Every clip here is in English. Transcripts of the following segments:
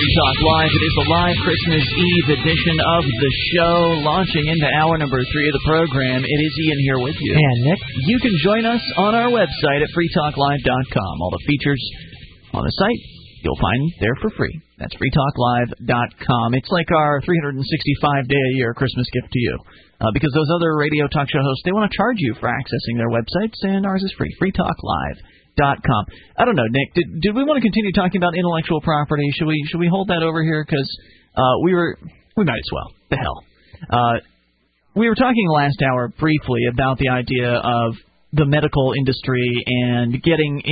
Free Talk Live. It is a live Christmas Eve edition of the show, launching into hour number 3 of the program. It is Ian here with you. And Nick. You can join us on our website at freetalklive.com. All the features on the site you'll find there for free. That's freetalklive.com. It's like our 365-day-a-year Christmas gift to you. Because those other radio talk show hosts, they want to charge you for accessing their websites, and ours is free. freetalklive.com. I don't know, Nick. Did we want to continue talking about intellectual property? Should we hold that over here? Because we might as well. The hell. We were talking last hour briefly about the idea of the medical industry and getting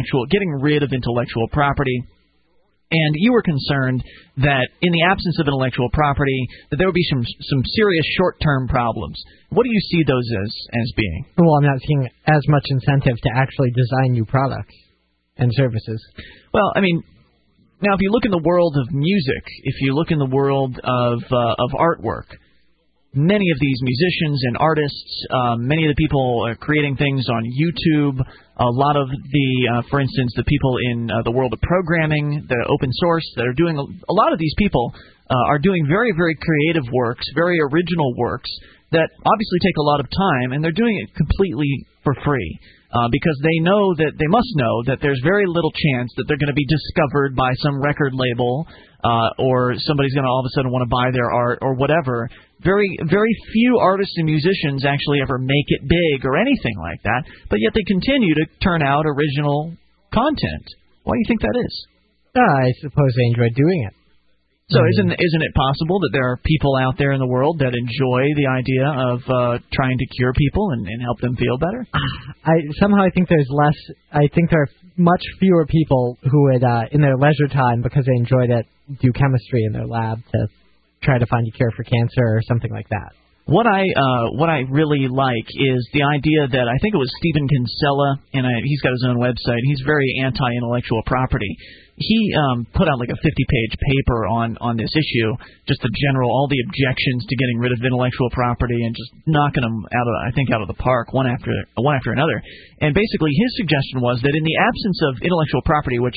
rid of intellectual property. And you were concerned that in the absence of intellectual property, that there would be some serious short-term problems. What do you see those as being? Well, I'm not seeing as much incentive to actually design new products and services. Well, I mean, now if you look in the world of music, if you look in the world of artwork, many of these musicians and artists, many of the people creating things on YouTube, a lot of the, for instance, the people in the world of programming, the open source that are doing, a lot of these people are doing very, very creative works, very original works that obviously take a lot of time, and they're doing it completely for free. Because they must know that there's very little chance that they're going to be discovered by some record label or somebody's going to all of a sudden want to buy their art or whatever. Very, very few artists and musicians actually ever make it big or anything like that, but yet they continue to turn out original content. Why do you think that is? I suppose they enjoy doing it. So isn't it possible that there are people out there in the world that enjoy the idea of trying to cure people and help them feel better? I think there are much fewer people who would, in their leisure time, because they enjoyed it, do chemistry in their lab to try to find a cure for cancer or something like that. What I really like is the idea that I think it was Stephen Kinsella, and he's got his own website. He's very anti-intellectual property. He put out like a 50-page paper on this issue, just all the objections to getting rid of intellectual property and just knocking them out of the park one after another. And basically, his suggestion was that in the absence of intellectual property, which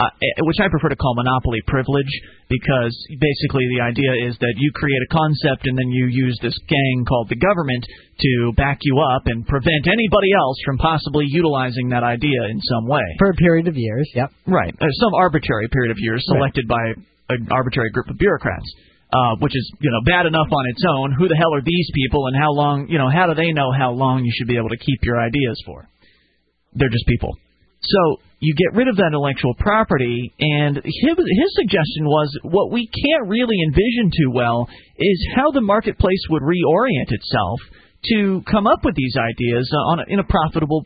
I prefer to call monopoly privilege, because basically the idea is that you create a concept and then you use this gang called the government to back you up and prevent anybody else from possibly utilizing that idea in some way. For a period of years, yep. Right. Some arbitrary period of years selected by an arbitrary group of bureaucrats, which is, bad enough on its own. Who the hell are these people and how long, how do they know how long you should be able to keep your ideas for? They're just people. So you get rid of that intellectual property, and his suggestion was what we can't really envision too well is how the marketplace would reorient itself to come up with these ideas on a profitable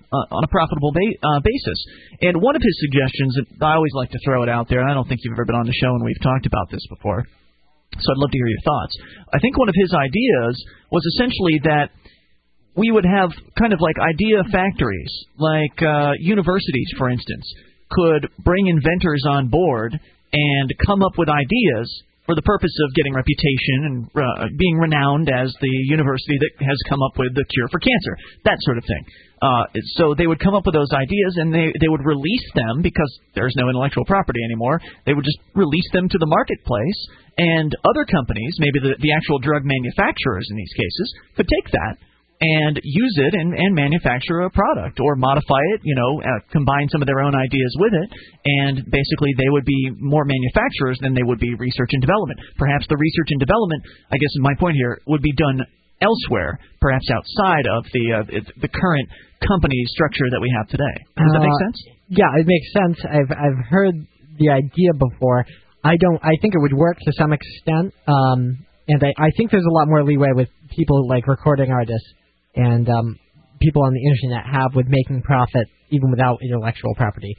basis. And one of his suggestions, and I always like to throw it out there, and I don't think you've ever been on the show and we've talked about this before, so I'd love to hear your thoughts. I think one of his ideas was essentially that we would have kind of like idea factories, like universities, for instance, could bring inventors on board and come up with ideas for the purpose of getting reputation and being renowned as the university that has come up with the cure for cancer, that sort of thing. So they would come up with those ideas, and they would release them because there's no intellectual property anymore. They would just release them to the marketplace, and other companies, maybe the actual drug manufacturers in these cases, could take that and use it and manufacture a product or modify it, combine some of their own ideas with it, and basically they would be more manufacturers than they would be research and development. Perhaps the research and development, I guess my point here, would be done elsewhere, perhaps outside of the current company structure that we have today. Does that make sense? Yeah, it makes sense. I've heard the idea before. I think it would work to some extent, and I think there's a lot more leeway with people like recording artists and people on the internet with making profit even without intellectual property.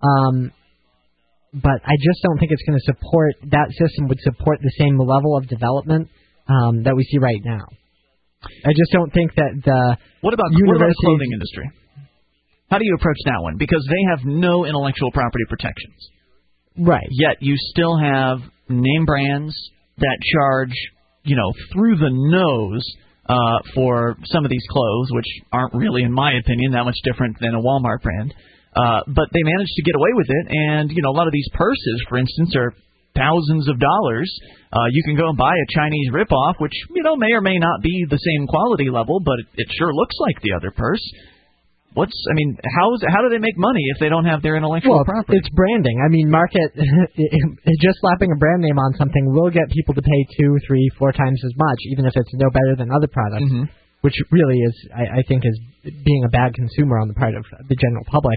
But I just don't think it's going to support, that system would support the same level of development that we see right now. I just don't think that the What about the clothing industry? How do you approach that one? Because they have no intellectual property protections. Right. Yet you still have name brands that charge, through the nose for some of these clothes, which aren't really, in my opinion, that much different than a Walmart brand. But they managed to get away with it, and a lot of these purses, for instance, are thousands of dollars, you can go and buy a Chinese ripoff, which may or may not be the same quality level, but it sure looks like the other purse. How do they make money if they don't have their intellectual property? It's branding. I mean, just slapping a brand name on something will get people to pay 2, 3, 4 times as much, even if it's no better than other products, which really is, I think, is being a bad consumer on the part of the general public.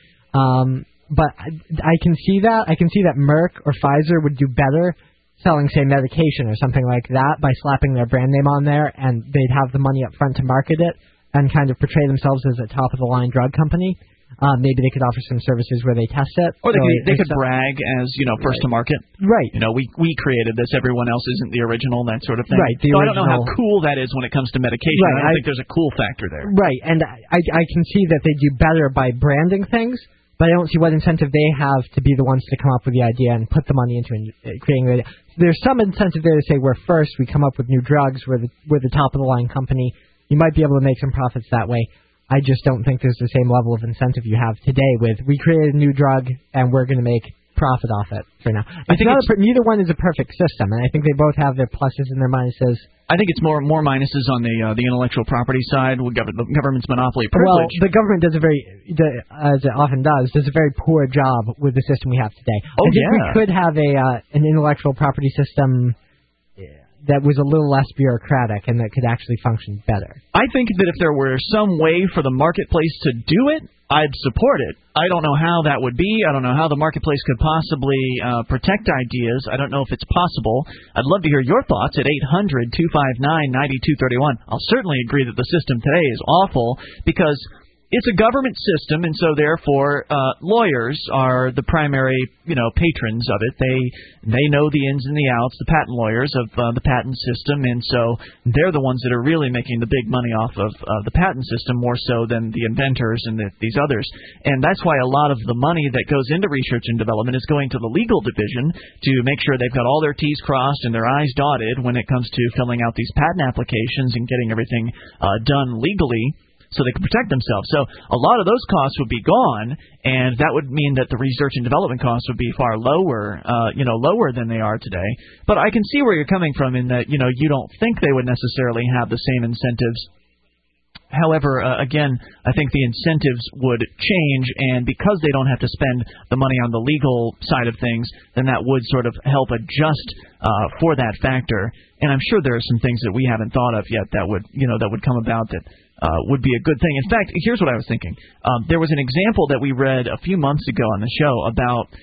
But I can see that. I can see that Merck or Pfizer would do better selling, say, medication or something like that by slapping their brand name on there, and they'd have the money up front to market it and kind of portray themselves as a top-of-the-line drug company. Maybe they could offer some services where they test it. Or they could brag as, first to market. Right. We created this. Everyone else isn't the original, that sort of thing. Right. So I don't know how cool that is when it comes to medication. Right. I don't think there's a cool factor there. Right. And I can see that they do better by branding things, but I don't see what incentive they have to be the ones to come up with the idea and put the money into creating the idea. There's some incentive there to say we're first, we come up with new drugs, we're the top-of-the-line company. You might be able to make some profits that way. I just don't think there's the same level of incentive you have today with we created a new drug and we're going to make profit off it for now. Neither one is a perfect system, and I think they both have their pluses and their minuses. I think it's more minuses on the intellectual property side. The government's monopoly privilege. Well, the government does as it often does a very poor job with the system we have today. I think we could have an intellectual property system that was a little less bureaucratic and that could actually function better. I think that if there were some way for the marketplace to do it, I'd support it. I don't know how that would be. I don't know how the marketplace could possibly protect ideas. I don't know if it's possible. I'd love to hear your thoughts at 800-259-9231. I'll certainly agree that the system today is awful because it's a government system, and so therefore lawyers are the primary, patrons of it. They know the ins and the outs, the patent lawyers of the patent system, and so they're the ones that are really making the big money off of the patent system more so than the inventors and these others. And that's why a lot of the money that goes into research and development is going to the legal division to make sure they've got all their T's crossed and their I's dotted when it comes to filling out these patent applications and getting everything done legally, so they can protect themselves. So a lot of those costs would be gone, and that would mean that the research and development costs would be far lower, lower than they are today. But I can see where you're coming from in that, you don't think they would necessarily have the same incentives. However, again, I think the incentives would change, and because they don't have to spend the money on the legal side of things, then that would sort of help adjust for that factor. And I'm sure there are some things that we haven't thought of yet that would come about that would be a good thing. In fact, here's what I was thinking. There was an example that we read a few months ago on the show about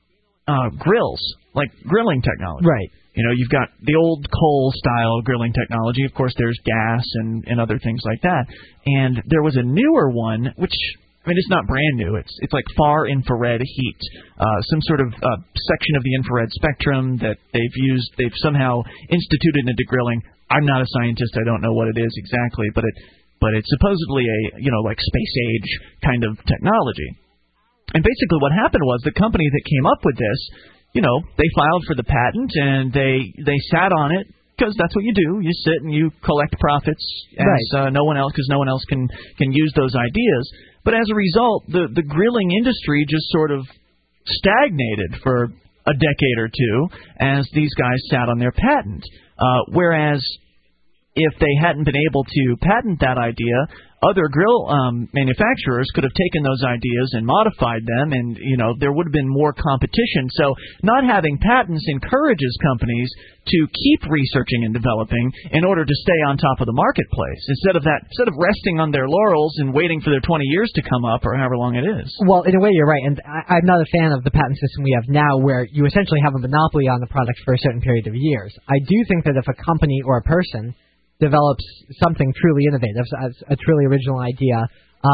grills, like grilling technology. Right. You've got the old coal-style grilling technology. Of course, there's gas and other things like that. And there was a newer one, which, it's not brand new. It's like far infrared heat, some sort of section of the infrared spectrum that they've somehow instituted into grilling. I'm not a scientist. I don't know what it is exactly, but it's supposedly a, like space age kind of technology. And basically what happened was the company that came up with this, they filed for the patent and they sat on it because that's what you do. You sit and you collect profits as no one else, because no one else can use those ideas. But as a result, the grilling industry just sort of stagnated for a decade or two as these guys sat on their patent. Whereas if they hadn't been able to patent that idea, other grill manufacturers could have taken those ideas and modified them, and there would have been more competition. So not having patents encourages companies to keep researching and developing in order to stay on top of the marketplace instead of resting on their laurels and waiting for their 20 years to come up or however long it is. Well, in a way, you're right, and I'm not a fan of the patent system we have now, where you essentially have a monopoly on the product for a certain period of years. I do think that if a company or a person develops something truly innovative, a truly original idea,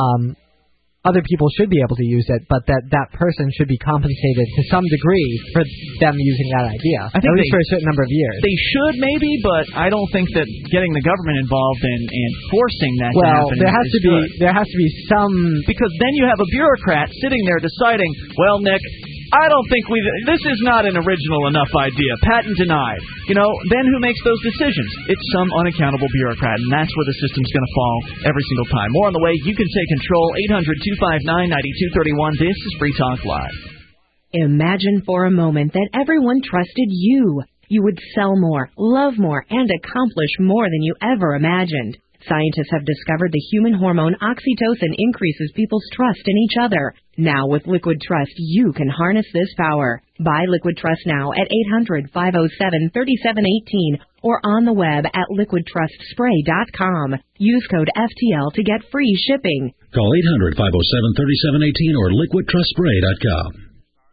other people should be able to use it, but that person should be compensated to some degree for them using that idea, at least for a certain number of years. They should, maybe, but I don't think that getting the government involved and forcing that to happen there has to be some... Because then you have a bureaucrat sitting there deciding, well, Nick, I don't think this is not an original enough idea. Patent denied. Then who makes those decisions? It's some unaccountable bureaucrat, and that's where the system's going to fall every single time. More on the way. You can take control. 800-259-9231. This is Free Talk Live. Imagine for a moment that everyone trusted you. You would sell more, love more, and accomplish more than you ever imagined. Scientists have discovered the human hormone oxytocin increases people's trust in each other. Now with Liquid Trust, you can harness this power. Buy Liquid Trust now at 800-507-3718 or on the web at liquidtrustspray.com. Use code FTL to get free shipping. Call 800-507-3718 or liquidtrustspray.com.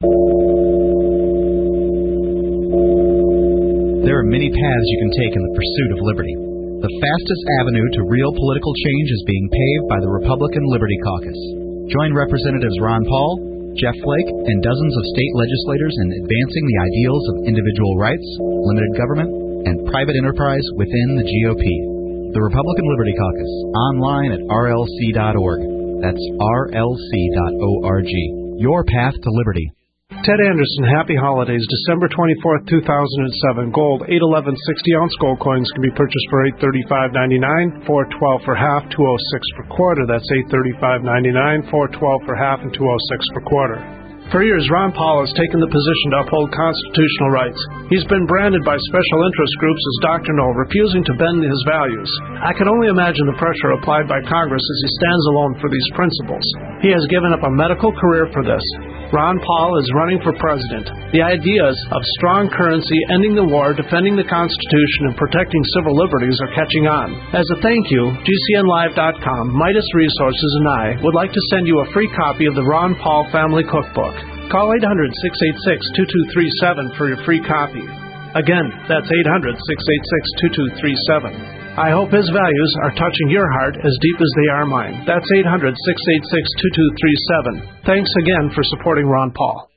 There are many paths you can take in the pursuit of liberty. The fastest avenue to real political change is being paved by the Republican Liberty Caucus. Join Representatives Ron Paul, Jeff Flake, and dozens of state legislators in advancing the ideals of individual rights, limited government, and private enterprise within the GOP. The Republican Liberty Caucus, online at rlc.org. That's rlc.org. Your path to liberty. Ted Anderson, happy holidays. December 24th, 2007. Gold, 811 60-ounce gold coins can be purchased for $835.99, $412 for half, $206 per quarter. That's $835.99, $412 for half, and $206 per quarter. For years, Ron Paul has taken the position to uphold constitutional rights. He's been branded by special interest groups as doctrinal, refusing to bend his values. I can only imagine the pressure applied by Congress as he stands alone for these principles. He has given up a medical career for this. Ron Paul is running for president. The ideas of strong currency, ending the war, defending the Constitution, and protecting civil liberties are catching on. As a thank you, GCNlive.com, Midas Resources, and I would like to send you a free copy of the Ron Paul Family Cookbook. Call 800-686-2237 for your free copy. Again, that's 800-686-2237. I hope his values are touching your heart as deep as they are mine. That's 800-686-2237. Thanks again for supporting Ron Paul.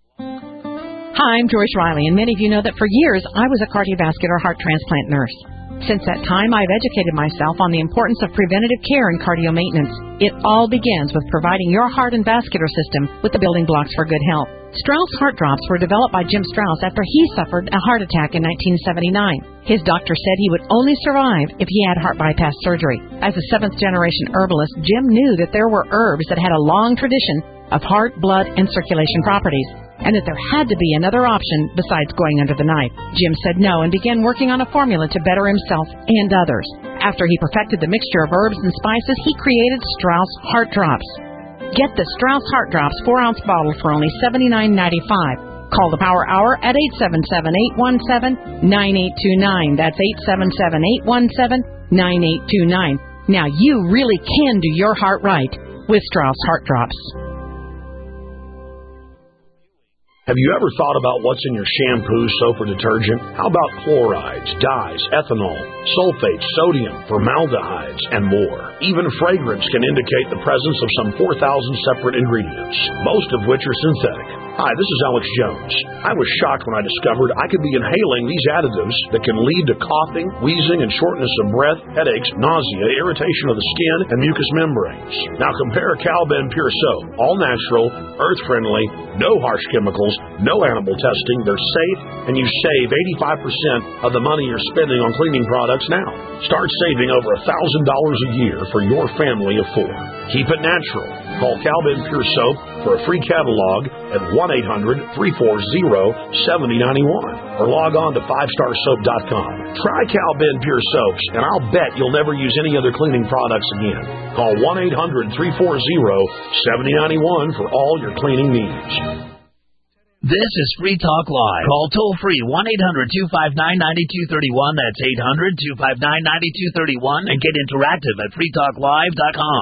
Hi, I'm Joyce Riley, and many of you know that for years I was a cardiovascular heart transplant nurse. Since that time, I've educated myself on the importance of preventative care and cardio maintenance. It all begins with providing your heart and vascular system with the building blocks for good health. Strauss Heart Drops were developed by Jim Strauss after he suffered a heart attack in 1979. His doctor said he would only survive if he had heart bypass surgery. As a seventh-generation herbalist, Jim knew that there were herbs that had a long tradition of heart, blood, and circulation properties, and that there had to be another option besides going under the knife. Jim said no and began working on a formula to better himself and others. After he perfected the mixture of herbs and spices, he created Strauss Heart Drops. Get the Strauss Heart Drops 4-ounce bottle for only $79.95. Call the Power Hour at 877-817-9829. That's 877-817-9829. Now you really can do your heart right with Strauss Heart Drops. Have you ever thought about what's in your shampoo, soap, or detergent? How about chlorides, dyes, ethanol, sulfates, sodium, formaldehydes, and more? Even fragrance can indicate the presence of some 4,000 separate ingredients, most of which are synthetic. Hi, this is Alex Jones. I was shocked when I discovered I could be inhaling these additives that can lead to coughing, wheezing, and shortness of breath, headaches, nausea, irritation of the skin, and mucous membranes. Now compare Cal-Ben Pure Soap, all natural, earth-friendly, no harsh chemicals, no animal testing. They're safe, and you save 85% of the money you're spending on cleaning products now. Start saving over $1,000 a year for your family of 4. Keep it natural. Call Cal-Ben Pure Soap for a free catalog at 1-800-340-7091 or log on to 5starsoap.com. Try Cal-Ben Pure Soaps, and I'll bet you'll never use any other cleaning products again. Call 1-800-340-7091 for all your cleaning needs. This is Free Talk Live. Call toll-free 1-800-259-9231. That's 800-259-9231. And get interactive at freetalklive.com.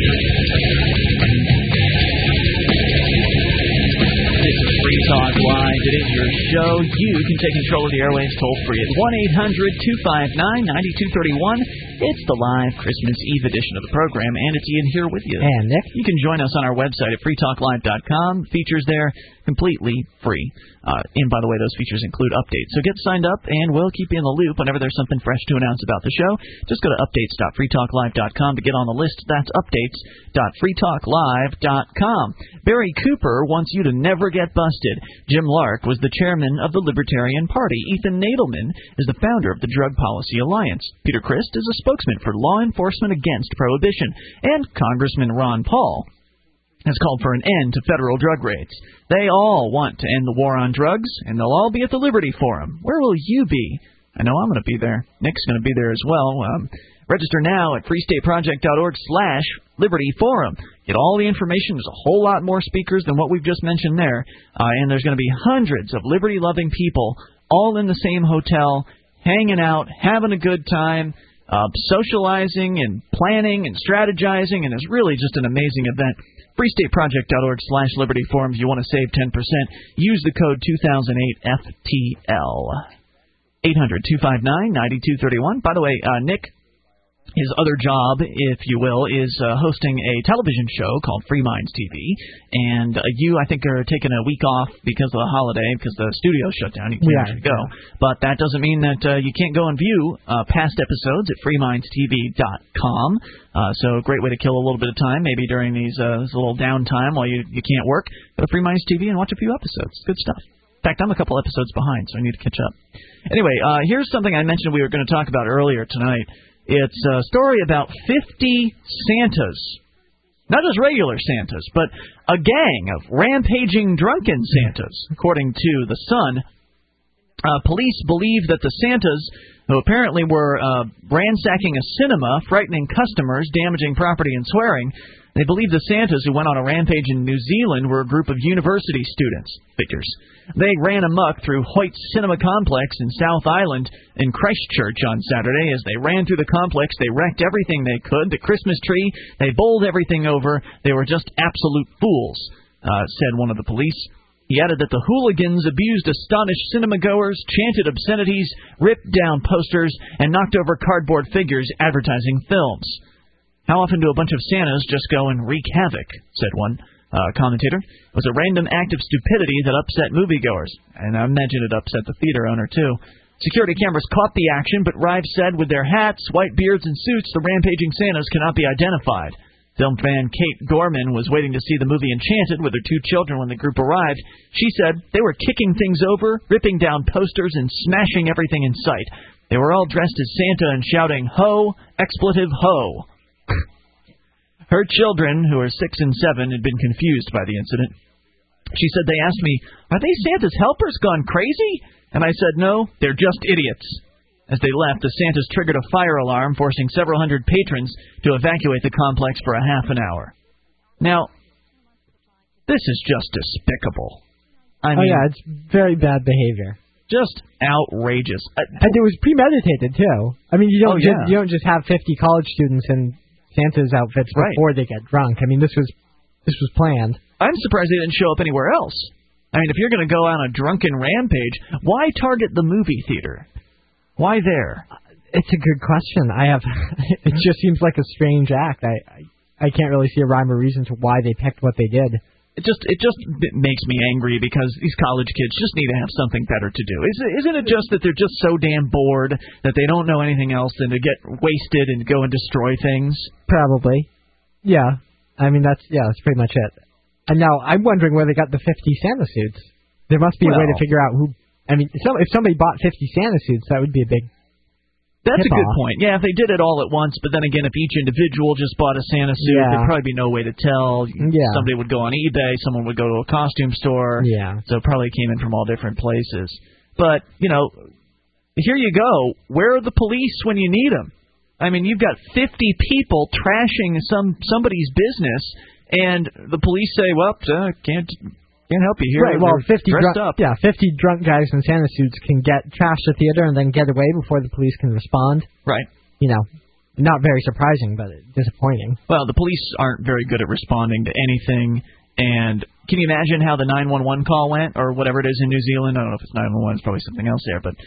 This is Free Talk Live. It is your show. You can take control of the airwaves toll-free at 1-800-259-9231. It's the live Christmas Eve edition of the program, and it's Ian here with you. And Nick. You can join us on our website at freetalklive.com. Features there, completely free. And by the way, those features include updates. So get signed up, and we'll keep you in the loop whenever there's something fresh to announce about the show. Just go to updates.freetalklive.com to get on the list. That's updates.freetalklive.com. Barry Cooper wants you to never get busted. Jim Lark was the chairman of the Libertarian Party. Ethan Nadelman is the founder of the Drug Policy Alliance. Peter Christ is a spokesman for law enforcement against prohibition. And Congressman Ron Paul has called for an end to federal drug raids. They all want to end the war on drugs, and they'll all be at the Liberty Forum. Where will you be? I know I'm going to be there. Nick's going to be there as well. Register now at freestateproject.org/Liberty Forum. Get all the information. There's a whole lot more speakers than what we've just mentioned there. And there's going to be hundreds of liberty-loving people all in the same hotel, hanging out, having a good time, socializing and planning and strategizing, and it's really just an amazing event. freestateproject.org/Liberty Forum. If you want to save 10%, use the code 2008FTL. 800-259-9231. By the way, Nick, his other job, if you will, is hosting a television show called Free Minds TV. And you, I think, are taking a week off because of the holiday, because the studio's shut down. You can't actually go. But that doesn't mean that you can't go and view past episodes at freemindstv.com. So a great way to kill a little bit of time, maybe during this little downtime while you can't work. Go to Free Minds TV and watch a few episodes. Good stuff. In fact, I'm a couple episodes behind, so I need to catch up. Anyway, here's something I mentioned we were going to talk about earlier tonight. It's a story about 50 Santas. Not just regular Santas, but a gang of rampaging drunken Santas, according to The Sun. Police believe that the Santas, who apparently were ransacking a cinema, frightening customers, damaging property, and swearing, they believe the Santas who went on a rampage in New Zealand were a group of university students. Figures. They ran amok through Hoyt's Cinema Complex in South Island in Christchurch on Saturday. As they ran through the complex, they wrecked everything they could. The Christmas tree, they bowled everything over. They were just absolute fools, said one of the police. He added that the hooligans abused astonished cinema-goers, chanted obscenities, ripped down posters, and knocked over cardboard figures advertising films. How often do a bunch of Santas just go and wreak havoc, said one commentator. It was a random act of stupidity that upset moviegoers, and I imagine it upset the theater owner, too. Security cameras caught the action, but Rives said with their hats, white beards, and suits, the rampaging Santas cannot be identified. Film fan Kate Gorman was waiting to see the movie Enchanted with her two children when the group arrived. She said they were kicking things over, ripping down posters, and smashing everything in sight. They were all dressed as Santa and shouting, "Ho! Expletive ho!" Her children, who are 6 and 7, had been confused by the incident. She said, they asked me, "Are they Santa's helpers gone crazy?" And I said, "No, they're just idiots." As they left, the Santas triggered a fire alarm, forcing several hundred patrons to evacuate the complex for a half an hour. Now, this is just despicable. I mean, it's very bad behavior. Just outrageous. And it was premeditated, too. I mean, you don't just have 50 college students in Santa's outfits before they get drunk. I mean, this was planned. I'm surprised they didn't show up anywhere else. I mean, if you're going to go on a drunken rampage, why target the movie theater? Why there? It's a good question. It just seems like a strange act. I can't really see a rhyme or reason to why they picked what they did. It just makes me angry because these college kids just need to have something better to do. Isn't it just that they're just so damn bored that they don't know anything else than to get wasted and go and destroy things? Probably. Yeah. I mean, that's pretty much it. And now I'm wondering where they got the 50 Santa suits. There must be a way to figure out who. I mean, if somebody bought 50 Santa suits, that would be a big. That's a good point. Yeah, if they did it all at once, but then again, if each individual just bought a Santa suit, there'd probably be no way to tell. Yeah. Somebody would go on eBay, someone would go to a costume store. Yeah. So it probably came in from all different places. But, here you go. Where are the police when you need them? I mean, you've got 50 people trashing somebody's business, and the police say, well, can't help you here. Right, well, 50 drunk guys in Santa suits can trash the theater and then get away before the police can respond. Right. Not very surprising, but disappointing. Well, the police aren't very good at responding to anything, and can you imagine how the 911 call went, or whatever it is in New Zealand? I don't know if it's 911, it's probably something else there, but,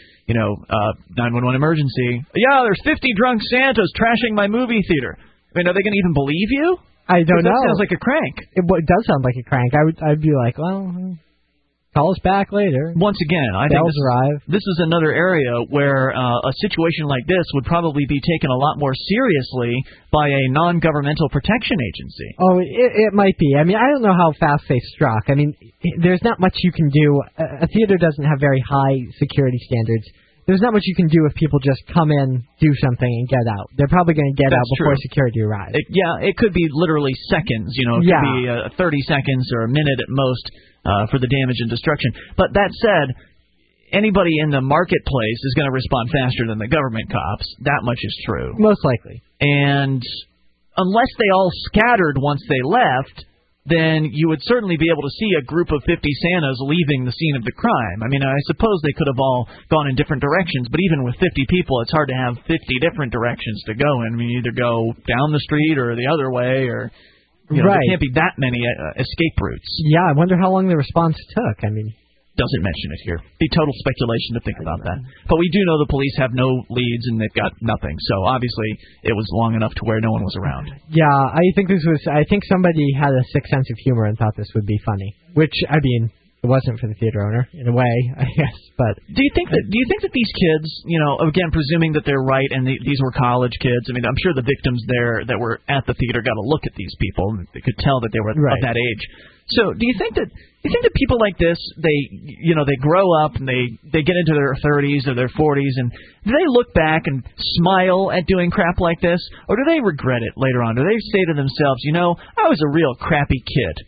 911 emergency. Yeah, there's 50 drunk Santas trashing my movie theater. I mean, are they going to even believe you? I don't know. That sounds like a crank. It does sound like a crank. I'd be like, well, call us back later. Once again, I think this is another area where a situation like this would probably be taken a lot more seriously by a non-governmental protection agency. Oh, it might be. I mean, I don't know how fast they struck. I mean, there's not much you can do. A theater doesn't have very high security standards. there's not much you can do if people just come in, do something, and get out. They're probably going to get out before security arrives. It could be literally seconds. It could be 30 seconds or a minute at most for the damage and destruction. But that said, anybody in the marketplace is going to respond faster than the government cops. That much is true. Most likely. And unless they all scattered once they left, then you would certainly be able to see a group of 50 Santas leaving the scene of the crime. I mean, I suppose they could have all gone in different directions, but even with 50 people, it's hard to have 50 different directions to go in. I mean, you either go down the street or the other way, or there can't be that many escape routes. Yeah, I wonder how long the response took. I mean, doesn't mention it here. Be total speculation to think about that. But we do know the police have no leads and they've got nothing. So obviously it was long enough to where no one was around. Yeah, I think somebody had a sick sense of humor and thought this would be funny. Which, I mean, it wasn't for the theater owner in a way, I guess. But do you think that these kids, again, presuming that they're right and these were college kids, I mean, I'm sure the victims there that were at the theater got a look at these people and they could tell that they were of that age. So do you think that people like this, they grow up and they get into their 30s or their 40s, and do they look back and smile at doing crap like this, or do they regret it later on? Do they say to themselves, I was a real crappy kid?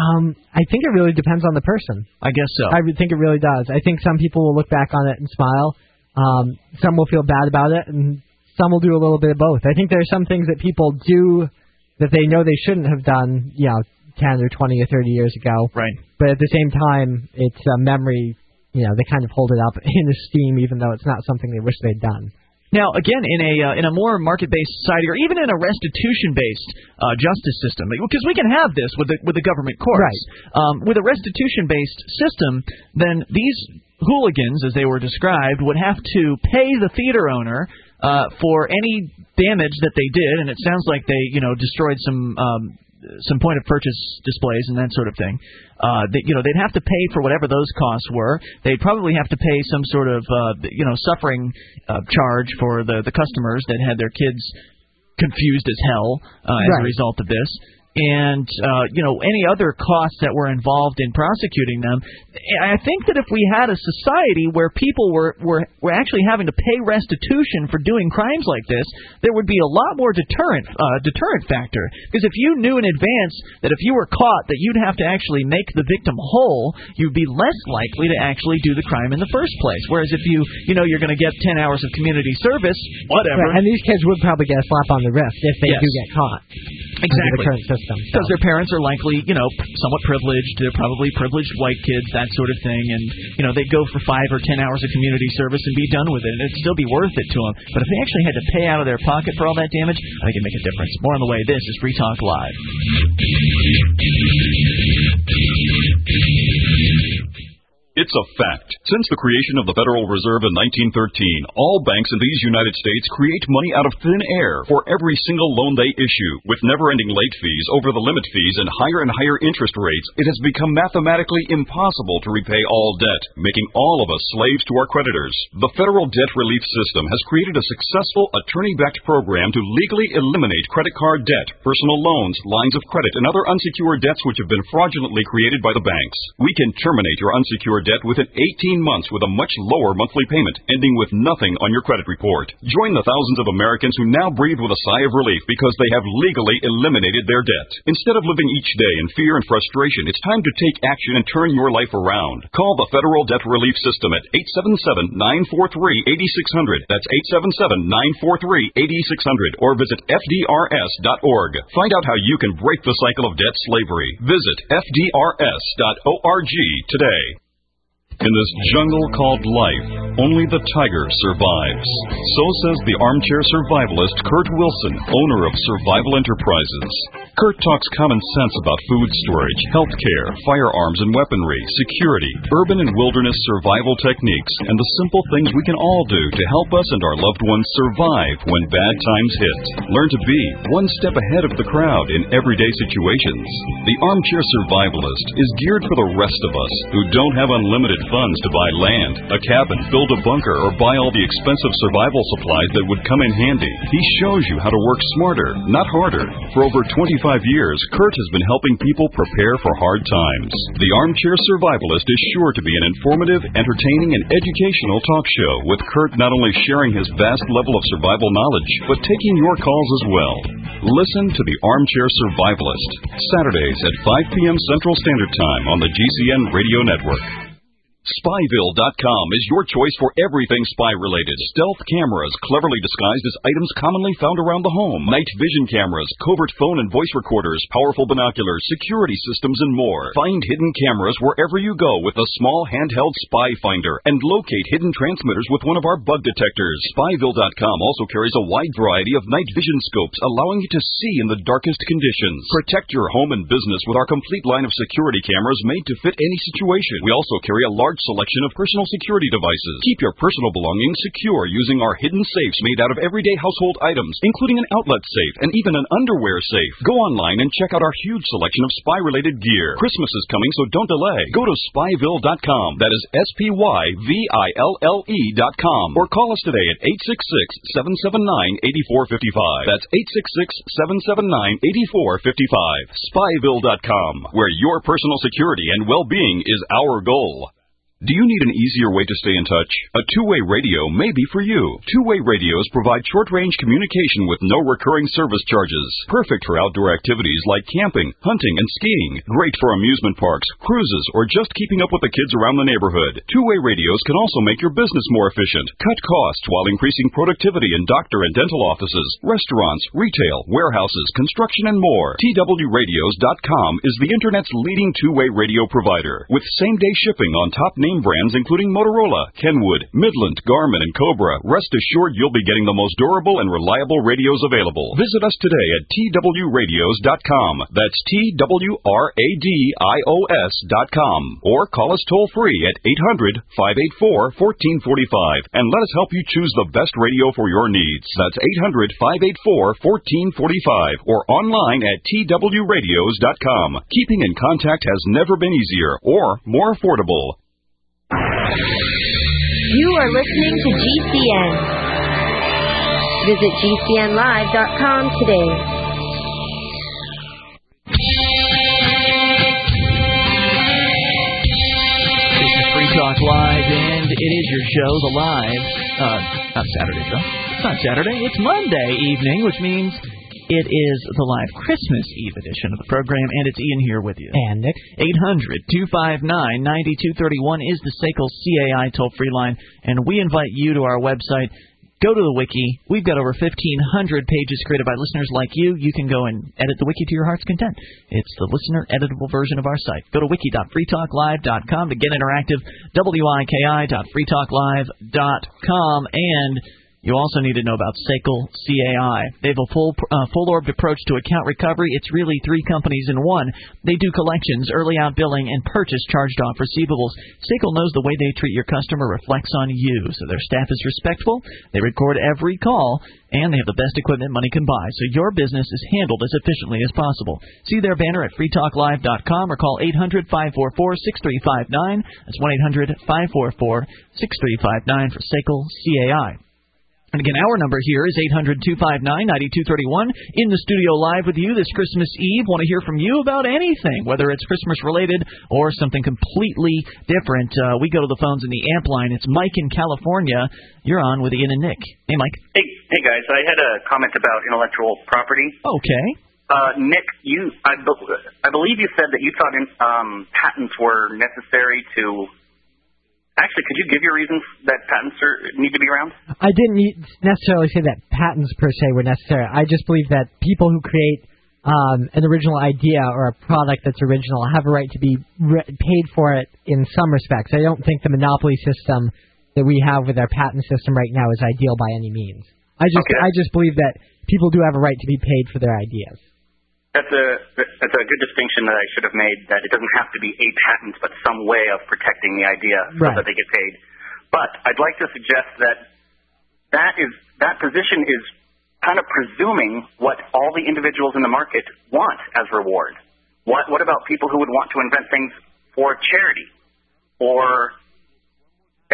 I think it really depends on the person. I guess so. I think it really does. I think some people will look back on it and smile. Some will feel bad about it, and some will do a little bit of both. I think there are some things that people do that they know they shouldn't have done, 10 or 20 or 30 years ago. Right. But at the same time, it's a memory, they kind of hold it up in esteem, even though it's not something they wish they'd done. Now, again, in a more market-based society, or even in a restitution-based justice system, because we can have this with the government courts. Right. With a restitution-based system, then these hooligans, as they were described, would have to pay the theater owner for any damage that they did, and it sounds like they, destroyed some point of purchase displays and that sort of thing. They'd have to pay for whatever those costs were. They'd probably have to pay some sort of suffering charge for the customers that had their kids confused as hell as a result of this. And, any other costs that were involved in prosecuting them. I think that if we had a society where people were actually having to pay restitution for doing crimes like this, there would be a lot more deterrent factor. Because if you knew in advance that if you were caught that you'd have to actually make the victim whole, you'd be less likely to actually do the crime in the first place. Whereas if you're going to get 10 hours of community service, whatever. Right. And these kids would probably get a slap on the wrist if they do get caught. Exactly. Under the current system. Because their parents are likely, somewhat privileged. They're probably privileged white kids, that sort of thing. And, they'd go for 5 or 10 hours of community service and be done with it. And it'd still be worth it to them. But if they actually had to pay out of their pocket for all that damage, I think it'd make a difference. More on the way. This is Free Talk Live. It's a fact. Since the creation of the Federal Reserve in 1913, all banks in these United States create money out of thin air for every single loan they issue. With never-ending late fees, over-the-limit fees, and higher interest rates, it has become mathematically impossible to repay all debt, making all of us slaves to our creditors. The Federal Debt Relief System has created a successful attorney-backed program to legally eliminate credit card debt, personal loans, lines of credit, and other unsecured debts which have been fraudulently created by the banks. We can terminate your unsecured debt within 18 months with a much lower monthly payment, ending with nothing on your credit report. Join the thousands of Americans who now breathe with a sigh of relief because they have legally eliminated their debt. Instead of living each day in fear and frustration, it's time to take action and turn your life around. Call the Federal Debt Relief System at 877-943-8600. That's 877-943-8600. Or visit FDRS.org. Find out how you can break the cycle of debt slavery. Visit FDRS.org today. In this jungle called life, only the tiger survives. So says the armchair survivalist Kurt Wilson, owner of Survival Enterprises. Kurt talks common sense about food storage, healthcare, firearms and weaponry, security, urban and wilderness survival techniques, and the simple things we can all do to help us and our loved ones survive when bad times hit. Learn to be one step ahead of the crowd in everyday situations. The armchair survivalist is geared for the rest of us who don't have unlimited funds to buy land, a cabin, build a bunker, or buy all the expensive survival supplies that would come in handy. He shows you how to work smarter, not harder. For over 25 years, Kurt has been helping people prepare for hard times. The Armchair Survivalist is sure to be an informative, entertaining, and educational talk show, with Kurt not only sharing his vast level of survival knowledge, but taking your calls as well. Listen to the Armchair Survivalist, Saturdays at 5 p.m. Central Standard Time on the GCN Radio Network. Spyville.com is your choice for everything spy-related. Stealth cameras, cleverly disguised as items commonly found around the home. Night vision cameras, covert phone and voice recorders, powerful binoculars, security systems, and more. Find hidden cameras wherever you go with a small handheld spy finder and locate hidden transmitters with one of our bug detectors. Spyville.com also carries a wide variety of night vision scopes, allowing you to see in the darkest conditions. Protect your home and business with our complete line of security cameras made to fit any situation. We also carry a large selection of personal security devices. Keep your personal belongings secure using our hidden safes made out of everyday household items, including an outlet safe and even an underwear safe. Go online and check out our huge selection of spy-related gear. Christmas is coming, so don't delay. Go to Spyville.com. That is SPYVILLE.com. Or call us today at 866-779-8455. That's 866-779-8455. Spyville.com, where your personal security and well-being is our goal. Do you need an easier way to stay in touch? A two-way radio may be for you. Two-way radios provide short-range communication with no recurring service charges. Perfect for outdoor activities like camping, hunting, and skiing. Great for amusement parks, cruises, or just keeping up with the kids around the neighborhood. Two-way radios can also make your business more efficient. Cut costs while increasing productivity in doctor and dental offices, restaurants, retail, warehouses, construction, and more. TWRadios.com is the Internet's leading two-way radio provider. With same-day shipping on top name brands including Motorola, Kenwood, Midland, Garmin, and Cobra, rest assured you'll be getting the most durable and reliable radios available. Visit us today at TWRadios.com. That's TWRADIOS.com. Or call us toll-free at 800-584-1445 and let us help you choose the best radio for your needs. That's 800-584-1445 or online at TWRadios.com. Keeping in contact has never been easier or more affordable. You are listening to GCN. Visit GCNlive.com today. This is Free Talk Live, and it is your show, The Live. Not Saturday show. It's not Saturday. It's Monday evening, which means it is the live Christmas Eve edition of the program, and it's Ian here with you. And Nick. 800-259-9231 is the SACL CAI toll-free line, and we invite you to our website. Go to the wiki. We've got over 1,500 pages created by listeners like you. You can go and edit the wiki to your heart's content. It's the listener-editable version of our site. Go to wiki.freetalklive.com to get interactive, wiki.freetalklive.com, and you also need to know about SACL CAI. They have a full-orbed approach to account recovery. It's really three companies in one. They do collections, early out billing, and purchase charged-off receivables. SACL knows the way they treat your customer reflects on you, so their staff is respectful, they record every call, and they have the best equipment money can buy, so your business is handled as efficiently as possible. See their banner at freetalklive.com or call 800-544-6359. That's 1-800-544-6359 for SACL CAI. And again, our number here is 800-259-9231. In the studio live with you this Christmas Eve. Want to hear from you about anything, whether it's Christmas-related or something completely different. We go to the phones in the amp line. It's Mike in California. You're on with Ian and Nick. Hey, Mike. Hey guys. I had a comment about intellectual property. Okay. Nick, I believe you said that you thought patents were necessary to... Actually, could you give your reasons that patents need to be around? I didn't necessarily say that patents per se were necessary. I just believe that people who create an original idea or a product that's original have a right to be paid for it in some respects. I don't think the monopoly system that we have with our patent system right now is ideal by any means. I just believe that people do have a right to be paid for their ideas. That's a good distinction that I should have made, that it doesn't have to be a patent, but some way of protecting the idea so that they get paid. But I'd like to suggest that position is kind of presuming what all the individuals in the market want as reward. What about people who would want to invent things for charity or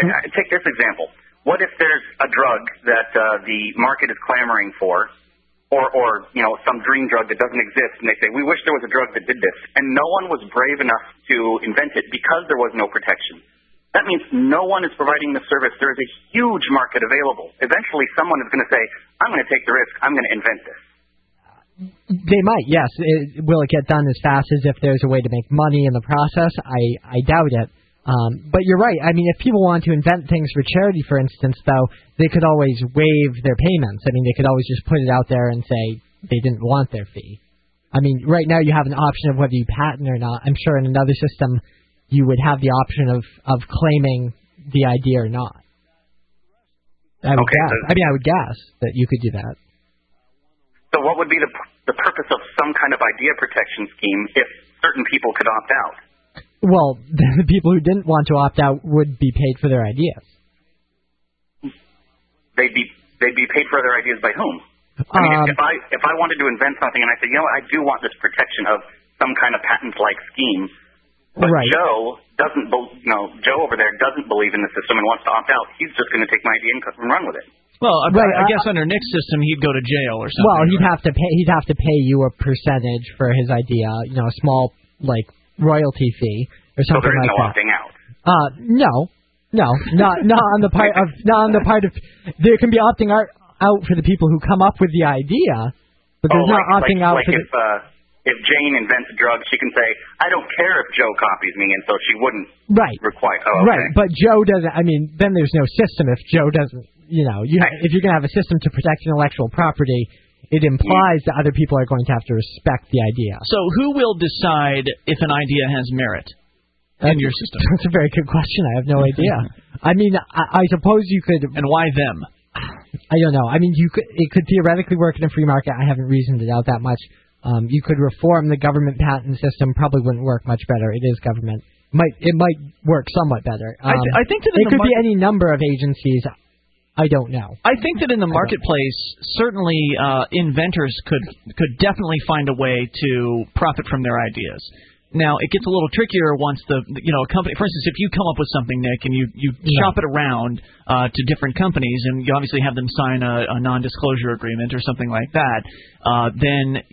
Take this example. What if there's a drug that the market is clamoring for, or some dream drug that doesn't exist, and they say, we wish there was a drug that did this, and no one was brave enough to invent it because there was no protection. That means no one is providing the service. There is a huge market available. Eventually, someone is going to say, I'm going to take the risk. I'm going to invent this. They might, yes. Will it get done as fast as if there's a way to make money in the process? I doubt it. But you're right. I mean, if people want to invent things for charity, for instance, though, they could always waive their payments. I mean, they could always just put it out there and say they didn't want their fee. I mean, right now you have an option of whether you patent or not. I'm sure in another system you would have the option of claiming the idea or not. I would guess that you could do that. So what would be the purpose of some kind of idea protection scheme if certain people could opt out? Well, the people who didn't want to opt out would be paid for their ideas. They'd be paid for their ideas by whom? I mean, if I wanted to invent something and I said, I do want this protection of some kind of patent-like scheme, but right. Joe over there doesn't believe in the system and wants to opt out. He's just going to take my idea and run with it. Well, I guess under Nick's system, he'd go to jail or something. Well, he'd have to pay you a percentage for his idea, a small royalty fee or something like that. So there is no opting out. No, not on the part of there can be opting out for the people who come up with the idea, but there's not opting out for if Jane invents a drug, she can say, I don't care if Joe copies me, and so she wouldn't require. Oh, okay. Right, but Joe doesn't. I mean, then there's no system if Joe doesn't. If you're going to have a system to protect intellectual property, it implies that other people are going to have to respect the idea. So who will decide if an idea has merit in your system? That's a very good question. I have no idea. I mean, I suppose you could. And why them? I don't know. I mean, it could theoretically work in a free market. I haven't reasoned it out that much. You could reform the government patent system. Probably wouldn't work much better. It is government. It might work somewhat better. I think that it could be any number of agencies. I don't know. I think that in the marketplace, certainly inventors could definitely find a way to profit from their ideas. Now, it gets a little trickier once a company, for instance, if you come up with something, Nick, and you shop it around to different companies, and you obviously have them sign a non-disclosure agreement or something like that, then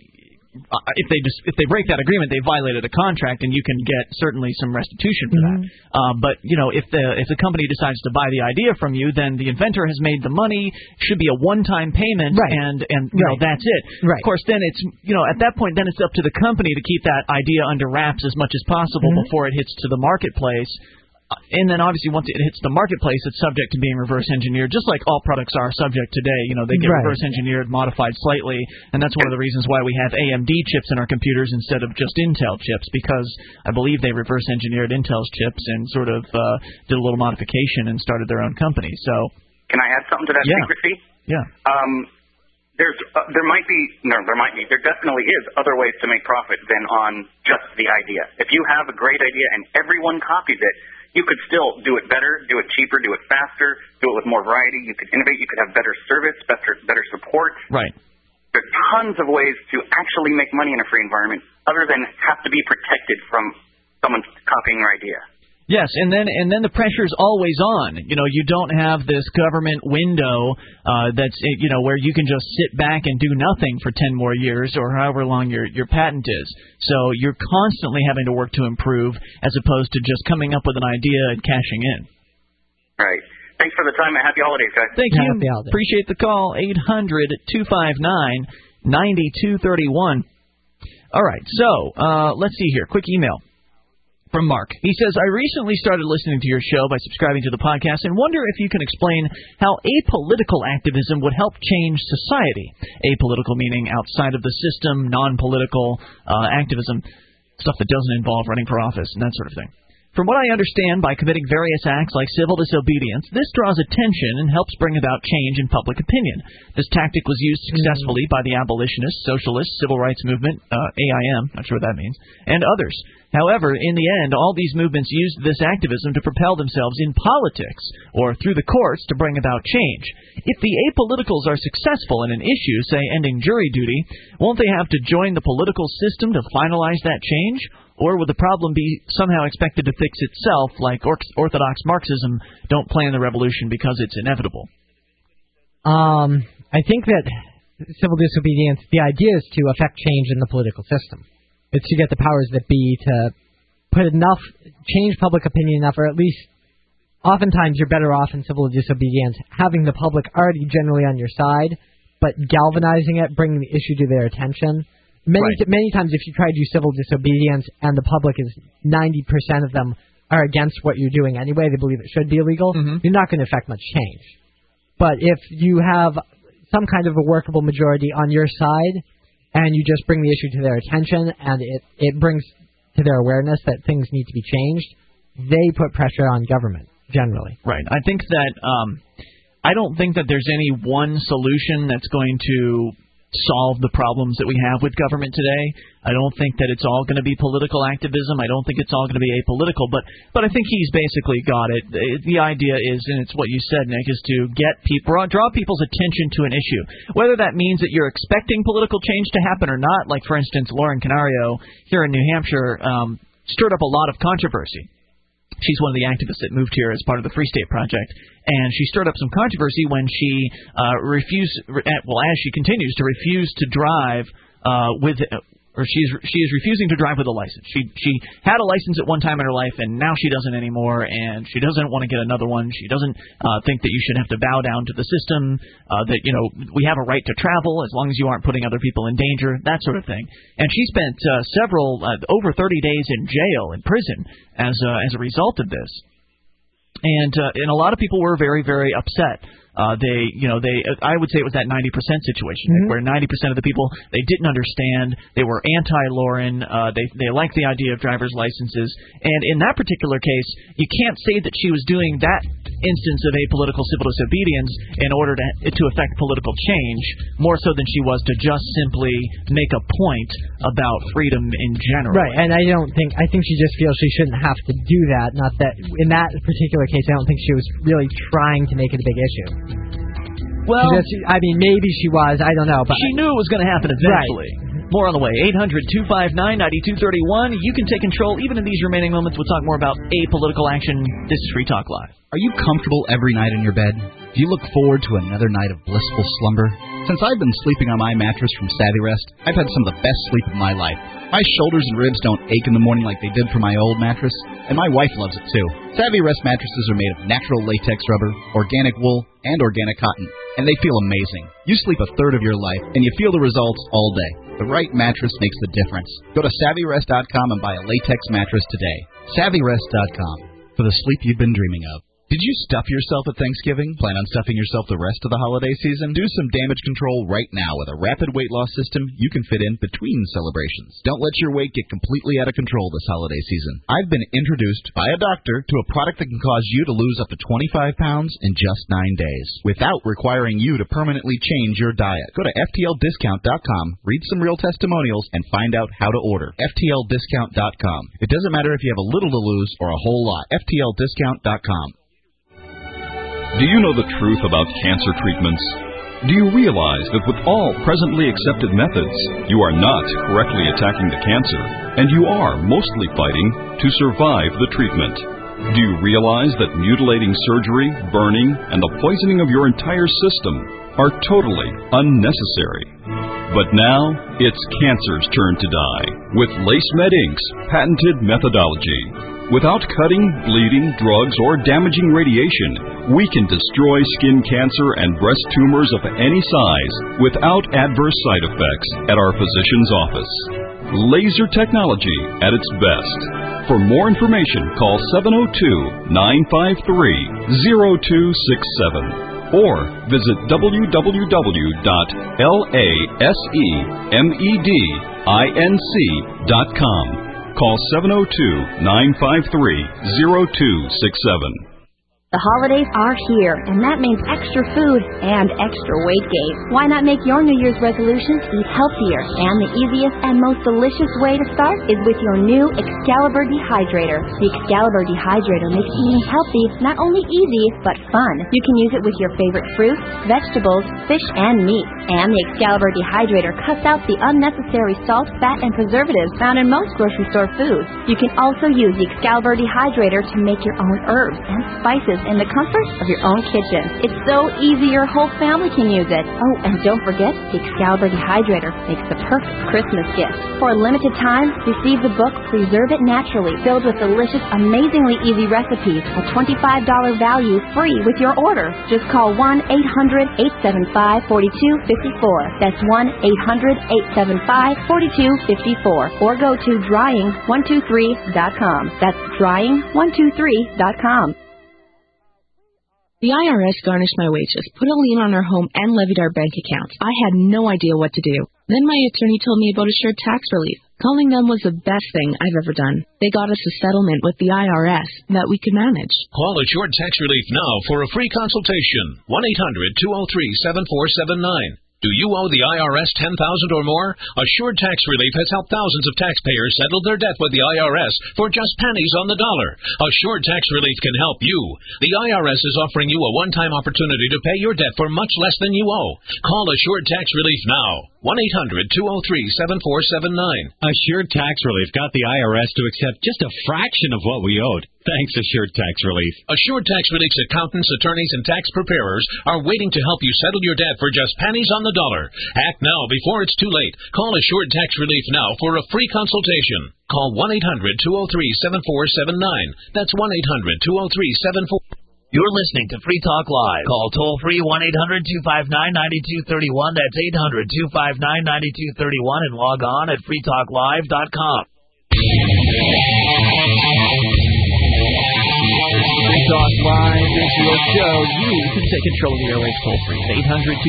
if they break that agreement, they violated a contract, and you can get certainly some restitution for that. But if the company decides to buy the idea from you, then the inventor has made the money. Should be a one-time payment, and that's it. Right. Of course, then it's at that point, then it's up to the company to keep that idea under wraps as much as possible before it hits to the marketplace. And then obviously once it hits the marketplace, it's subject to being reverse engineered, just like all products are subject today. They get reverse engineered, modified slightly, and that's one of the reasons why we have AMD chips in our computers instead of just Intel chips, because I believe they reverse engineered Intel's chips and sort of did a little modification and started their own company. So, can I add something to that secrecy? Yeah. There definitely is other ways to make profit than on just the idea. If you have a great idea and everyone copies it, you could still do it better, do it cheaper, do it faster, do it with more variety. You could innovate. You could have better service, better support. Right. There's tons of ways to actually make money in a free environment other than have to be protected from someone copying your idea. Yes, and then the pressure's always on. You don't have this government window that's where you can just sit back and do nothing for 10 more years or however long your patent is. So you're constantly having to work to improve as opposed to just coming up with an idea and cashing in. Right. Thanks for the time and happy holidays, guys. Thank you. Appreciate the call. 800-259-9231. All right, so let's see here. Quick email from Mark. He says, I recently started listening to your show by subscribing to the podcast and wonder if you can explain how apolitical activism would help change society. Apolitical meaning outside of the system, non-political activism, stuff that doesn't involve running for office and that sort of thing. From what I understand, by committing various acts like civil disobedience, this draws attention and helps bring about change in public opinion. This tactic was used successfully by the abolitionists, socialists, civil rights movement, AIM, not sure what that means, and others. However, in the end, all these movements used this activism to propel themselves in politics or through the courts to bring about change. If the apoliticals are successful in an issue, say ending jury duty, won't they have to join the political system to finalize that change? Or would the problem be somehow expected to fix itself, like orthodox Marxism, don't plan the revolution because it's inevitable? I think that civil disobedience, the idea is to affect change in the political system. It's to get the powers that be to put enough, change public opinion enough, or at least oftentimes you're better off in civil disobedience having the public already generally on your side, but galvanizing it, bringing the issue to their attention. Many times if you try to do civil disobedience and the public is 90% of them are against what you're doing anyway, they believe it should be illegal, you're not going to affect much change. But if you have some kind of a workable majority on your side and you just bring the issue to their attention and it brings to their awareness that things need to be changed, they put pressure on government, generally. Right. I think that I don't think that there's any one solution that's going to solve the problems that we have with government today. I don't think that it's all going to be political activism. I don't think it's all going to be apolitical, but I think he's basically got it. The idea is, and it's what you said, Nick, is to get draw people's attention to an issue. Whether that means that you're expecting political change to happen or not, like, for instance, Lauren Canario here in New Hampshire stirred up a lot of controversy. She's one of the activists that moved here as part of the Free State Project, and she stirred up some controversy when she as she continues to refuse to drive she is refusing to drive with a license. She had a license at one time in her life, and now she doesn't anymore, and she doesn't want to get another one. She doesn't think that you should have to bow down to the system, that, we have a right to travel as long as you aren't putting other people in danger, that sort of thing. And she spent over 30 days in jail, in prison, as a result of this. And a lot of people were very, very upset. I would say it was that 90% situation, where 90% of the people, they didn't understand, they were anti-Lauren, they liked the idea of driver's licenses, and in that particular case, you can't say that she was doing that instance of apolitical civil disobedience in order to affect political change, more so than she was to just simply make a point about freedom in general. Right, and I think she just feels she shouldn't have to do that, not that, in that particular case, I don't think she was really trying to make it a big issue. Well, maybe she was. I don't know. But she knew it was going to happen eventually. Right. More on the way. 800-259-9231. You can take control even in these remaining moments. We'll talk more about apolitical action. This is Free Talk Live. Are you comfortable every night in your bed? Do you look forward to another night of blissful slumber? Since I've been sleeping on my mattress from Savvy Rest, I've had some of the best sleep of my life. My shoulders and ribs don't ache in the morning like they did for my old mattress, and my wife loves it too. Savvy Rest mattresses are made of natural latex rubber, organic wool, and organic cotton, and they feel amazing. You sleep a third of your life, and you feel the results all day. The right mattress makes the difference. Go to SavvyRest.com and buy a latex mattress today. SavvyRest.com, for the sleep you've been dreaming of. Did you stuff yourself at Thanksgiving? Plan on stuffing yourself the rest of the holiday season? Do some damage control right now with a rapid weight loss system you can fit in between celebrations. Don't let your weight get completely out of control this holiday season. I've been introduced by a doctor to a product that can cause you to lose up to 25 pounds in just 9 days without requiring you to permanently change your diet. Go to FTLDiscount.com, read some real testimonials, and find out how to order. FTLDiscount.com. It doesn't matter if you have a little to lose or a whole lot. FTLDiscount.com. Do you know the truth about cancer treatments? Do you realize that with all presently accepted methods, you are not correctly attacking the cancer, and you are mostly fighting to survive the treatment? Do you realize that mutilating surgery, burning, and the poisoning of your entire system are totally unnecessary? But now, it's cancer's turn to die with LaceMed Inc.'s patented methodology. Without cutting, bleeding, drugs, or damaging radiation, we can destroy skin cancer and breast tumors of any size without adverse side effects at our physician's office. Laser technology at its best. For more information, call 702-953-0267 or visit www.lasemedinc.com. Call 702-953-0267. The holidays are here, and that means extra food and extra weight gain. Why not make your New Year's resolution eat healthier? And the easiest and most delicious way to start is with your new Excalibur Dehydrator. The Excalibur Dehydrator makes eating healthy not only easy, but fun. You can use it with your favorite fruits, vegetables, fish, and meat. And the Excalibur Dehydrator cuts out the unnecessary salt, fat, and preservatives found in most grocery store foods. You can also use the Excalibur Dehydrator to make your own herbs and spices in the comfort of your own kitchen. It's so easy your whole family can use it. Oh, and don't forget, the Excalibur Dehydrator makes the perfect Christmas gift. For a limited time, receive the book Preserve It Naturally, filled with delicious, amazingly easy recipes, a $25 value free with your order. Just call 1-800-875-4254. That's 1-800-875-4254. Or go to drying123.com. That's drying123.com. The IRS garnished my wages, put a lien on our home, and levied our bank accounts. I had no idea what to do. Then my attorney told me about Assured Tax Relief. Calling them was the best thing I've ever done. They got us a settlement with the IRS that we could manage. Call Assured Tax Relief now for a free consultation. 1-800-203-7479. Do you owe the IRS $10,000 or more? Assured Tax Relief has helped thousands of taxpayers settle their debt with the IRS for just pennies on the dollar. Assured Tax Relief can help you. The IRS is offering you a one-time opportunity to pay your debt for much less than you owe. Call Assured Tax Relief now. 1-800-203-7479. Assured Tax Relief got the IRS to accept just a fraction of what we owed. Thanks, Assured Tax Relief. Assured Tax Relief's accountants, attorneys, and tax preparers are waiting to help you settle your debt for just pennies on the dollar. Act now before it's too late. Call Assured Tax Relief now for a free consultation. Call 1-800-203-7479. That's 1-800-203-7479. You're listening to Free Talk Live. Call toll-free 1-800-259-9231. That's 800-259-9231 and log on at freetalklive.com. Free Talk Live is your show. You can take control of the airwaves toll-free at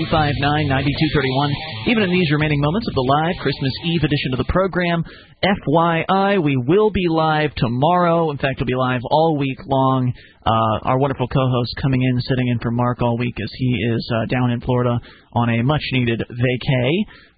800-259-9231. Even in these remaining moments of the live Christmas Eve edition of the program, FYI, we will be live tomorrow. In fact, we'll be live all week long. Our wonderful co-host coming in, sitting in for Mark all week as he is down in Florida on a much-needed vacay.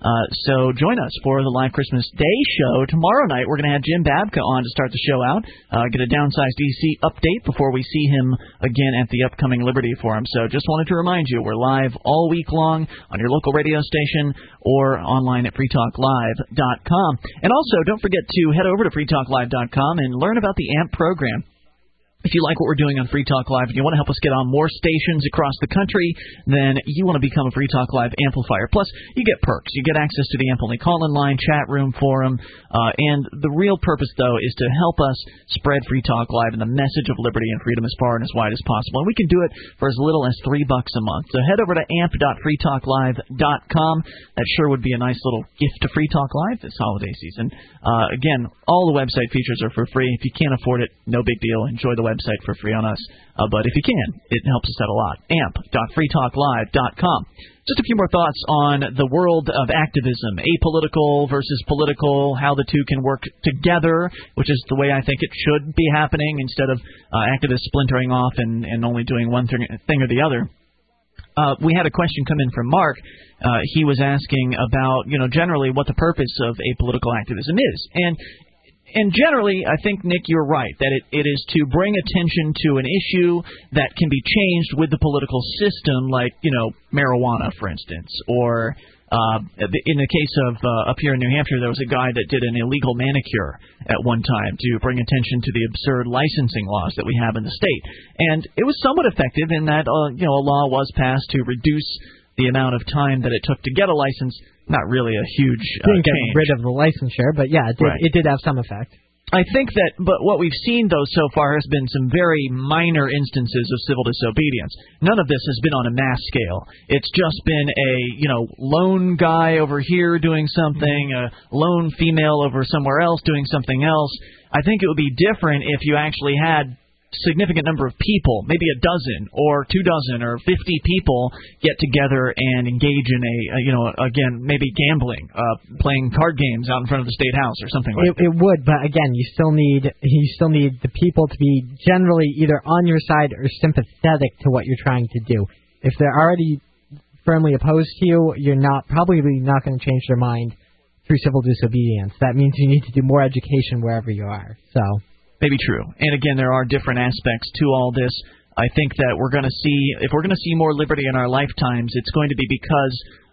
So join us for the live Christmas Day show. Tomorrow night, we're going to have Jim Babka on to start the show out, get a downsized DC update before we see him again at the upcoming Liberty Forum. So just wanted to remind you, we're live all week long on your local radio station or online at freetalklive.com. And also, don't forget to head over to freetalklive.com and learn about the AMP program. If you like what we're doing on Free Talk Live and you want to help us get on more stations across the country, then you want to become a Free Talk Live amplifier. Plus, you get perks. You get access to the AMP-only call-in line, chat room, forum. And the real purpose, though, is to help us spread Free Talk Live and the message of liberty and freedom as far and as wide as possible. And we can do it for as little as $3 a month. So head over to amp.freetalklive.com. That sure would be a nice little gift to Free Talk Live this holiday season. Again, all the website features are for free. If you can't afford it, no big deal. Enjoy the website for free on us. But if you can, it helps us out a lot. amp.freetalklive.com. Just a few more thoughts on the world of activism, apolitical versus political, how the two can work together, which is the way I think it should be happening instead of activists splintering off and only doing one thing or the other. We had a question come in from Mark. He was asking about, generally what the purpose of apolitical activism is. And generally, I think, Nick, you're right, that it is to bring attention to an issue that can be changed with the political system, like, marijuana, for instance, or in the case of up here in New Hampshire, there was a guy that did an illegal manicure at one time to bring attention to the absurd licensing laws that we have in the state. And it was somewhat effective in that, a law was passed to reduce the amount of time that it took to get a license. Not really a huge didn't get change. rid of the licensure, but yeah, it did have some effect. I think that, but what we've seen, though, so far has been some very minor instances of civil disobedience. None of this has been on a mass scale. It's just been a, lone guy over here doing something, a lone female over somewhere else doing something else. I think it would be different if you actually had significant number of people, maybe a dozen or 24 or 50 people get together and engage in again, maybe gambling, playing card games out in front of the State House or something like that. It would, but again, you still need the people to be generally either on your side or sympathetic to what you're trying to do. If they're already firmly opposed to you, you're probably not going to change their mind through civil disobedience. That means you need to do more education wherever you are. So. Maybe true. And again, there are different aspects to all this. I think that if we're going to see more liberty in our lifetimes, it's going to be because